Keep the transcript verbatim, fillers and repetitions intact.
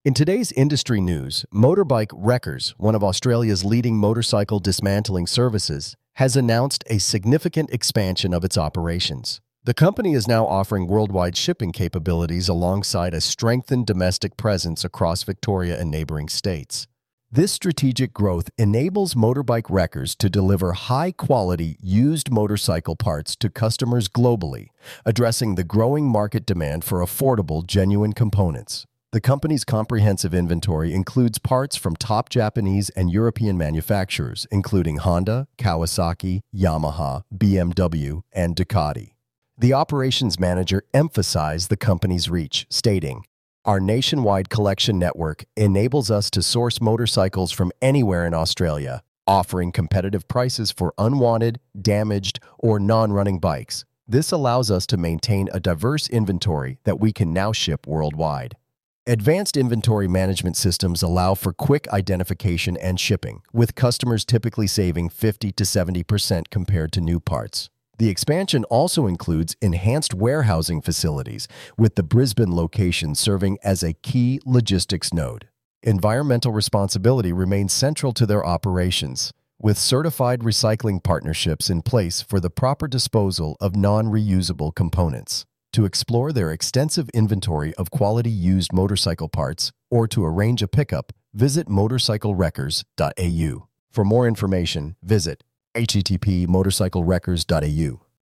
In today's industry news, Motorbike Wreckers, one of Australia's leading motorcycle dismantling services, has announced a significant expansion of its operations. The company is now offering worldwide shipping capabilities alongside a strengthened domestic presence across Victoria and neighboring states. This strategic growth enables Motorbike Wreckers to deliver high-quality used motorcycle parts to customers globally, addressing the growing market demand for affordable, genuine components. The company's comprehensive inventory includes parts from top Japanese and European manufacturers, including Honda, Kawasaki, Yamaha, B M W, and Ducati. The operations manager emphasized the company's reach, stating, "Our nationwide collection network enables us to source motorcycles from anywhere in Australia, offering competitive prices for unwanted, damaged, or non-running bikes. This allows us to maintain a diverse inventory that we can now ship worldwide." Advanced inventory management systems allow for quick identification and shipping, with customers typically saving fifty to seventy percent compared to new parts. The expansion also includes enhanced warehousing facilities, with the Brisbane location serving as a key logistics node. Environmental responsibility remains central to their operations, with certified recycling partnerships in place for the proper disposal of non-reusable components. To explore their extensive inventory of quality used motorcycle parts or to arrange a pickup, visit motorcycle wreckers dot a u. For more information, visit h t t p motorcycle wreckers dot a u.